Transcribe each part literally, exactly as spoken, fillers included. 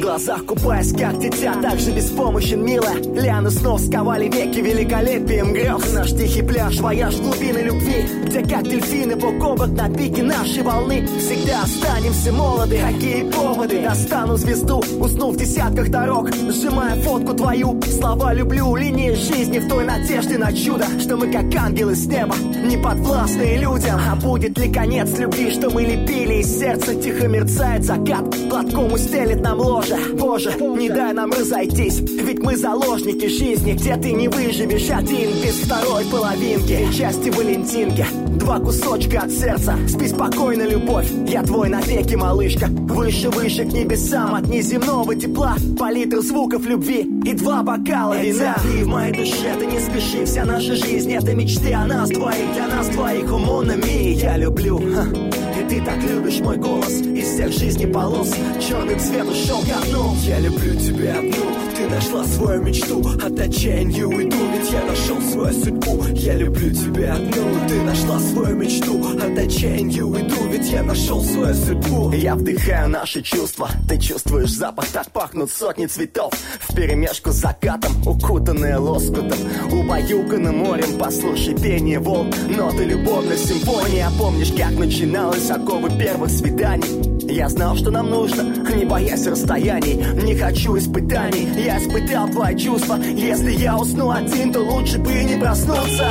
глазах купаясь, как дитя, так же беспомощен, милая. Лианы снов сковали веки великолепием грез. Наш тихий пляж, вояж глубины любви, где как дельфины бок о бок на пике нашей волны. Всегда останемся молоды, какие поводы. Достану звезду, усну в десятках дорог, сжимая фотку твою. Слова люблю, линии жизни в той надежде на чудо, что мы как ангелы с неба, не подвластные людям. А будет ли конец любви, что мы лепили из сердца? Тихо мерцает закат, платком устелит нам ложе. Боже, не дай нам разойтись, ведь мы заложники жизни, где ты не выживешь один без второй половинки. Части Валентинки, два кусочка от сердца. Спи спокойно, любовь, я твой навеки, малышка. Выше, выше к небесам, от неземного тепла, палитра звуков любви и два бокала вина. И в моей душе ты не спеши, вся наша жизнь это мечты о нас двоих, для нас двоих умонами. Я люблю, ха, и ты так любишь мой голос из всех жизней полос. Черный цвет ушел ко дну. Я люблю тебя одну, ты нашла свою мечту, от отчаяния уйду, ведь я нашел свою судьбу. Я люблю тебя одну, ты нашла свою мечту, от отчаяния уйду, ведь я нашел свою судьбу. Я вдыхаю наши чувства, ты чувствуешь запах, так пахнут сотни цветов. Вперемешку с закатом, укутанные лоскутом, убаюканным морем, послушай пение волн, ноты любовной симфонии. А помнишь, как начиналось оковы первых свиданий? Я знал, что нам нужно, не боясь расстояний. Не хочу испытаний, я испытал твои чувства. Если я усну один, то лучше бы не проснуться.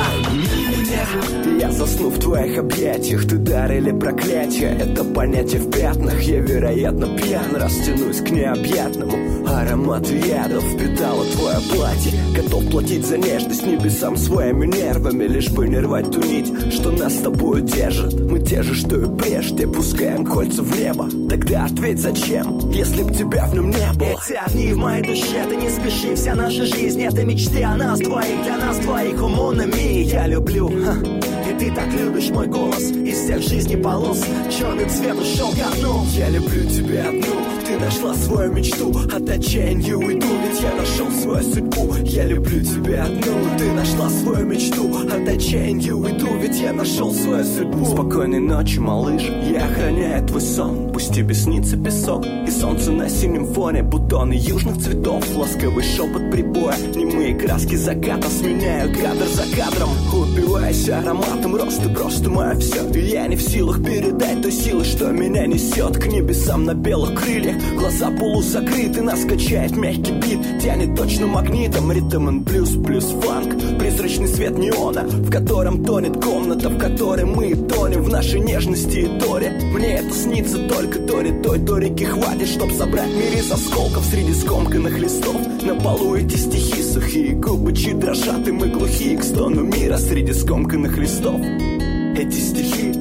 Я засну в твоих объятиях, ты дар или проклятие, это понятие в пятнах. Я, вероятно, пьян, растянусь к необъятному аромату ядов. Впитала твое платье, готов платить за нежность небесам своими нервами, лишь бы не рвать ту нить, что нас с тобой держит. Мы те же, что и прежде, пускаем кольца в небо. Тогда ответь, зачем, если б тебя в нем не было? Эти огни в моей душе, ты не спеши, вся наша жизнь это мечты о нас двоих, для нас двоих умонами. Я люблю, ха, и ты так любишь мой голос из всех жизней полос. Черный цвет ушел ко дну. Я люблю тебя одну, ты нашла свою мечту, от отчаяния уйду, ведь я нашел свою судьбу. Я люблю тебя одну, ты нашла свою мечту, от отчаяния уйду, ведь я нашел свою судьбу. Спокойной ночи, малыш, я охраняю твой сон. Пусть тебе снится песок и солнце на синем фоне, бутоны южных цветов, ласковый шепот прибоя, немые краски заката сменяют кадр за кадром. Упиваясь ароматом роз, ты просто мое все, и я не в силах передать той силы, что меня несет к небесам на белых крыльях. Глаза полузакрыты, нас качает мягкий бит, тянет точно магнитом, ритм and блюз плюс фанк, призрачный свет неона, в котором тонет комната, в которой мы тонем в нашей нежности и торе. Мне это снится только то ли той, то реки хватит, чтоб собрать мир из осколков среди скомканных листов. На полу эти стихи, сухие губы чьи дрожат, и мы глухие к стону мира среди скомканных листов. Эти стихи,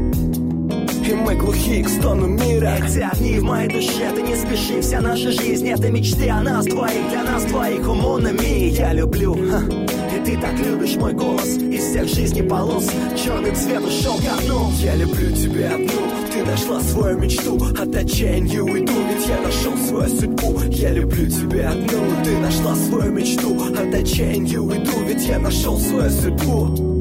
и мы глухие к стону мира. Эти огни в моей душе, ты не спеши, вся наша жизнь это мечты о нас двоих, для нас двоих умонами. Я люблю, ха, и ты так любишь мой голос из всех жизней полос. Черный цвет ушел ко дну. Я люблю тебя одну, ты нашла свою мечту, от отчаяния уйду, ведь я нашел свою судьбу. Я люблю тебя одну, ты нашла свою мечту, от отчаяния уйду, ведь я нашел свою судьбу.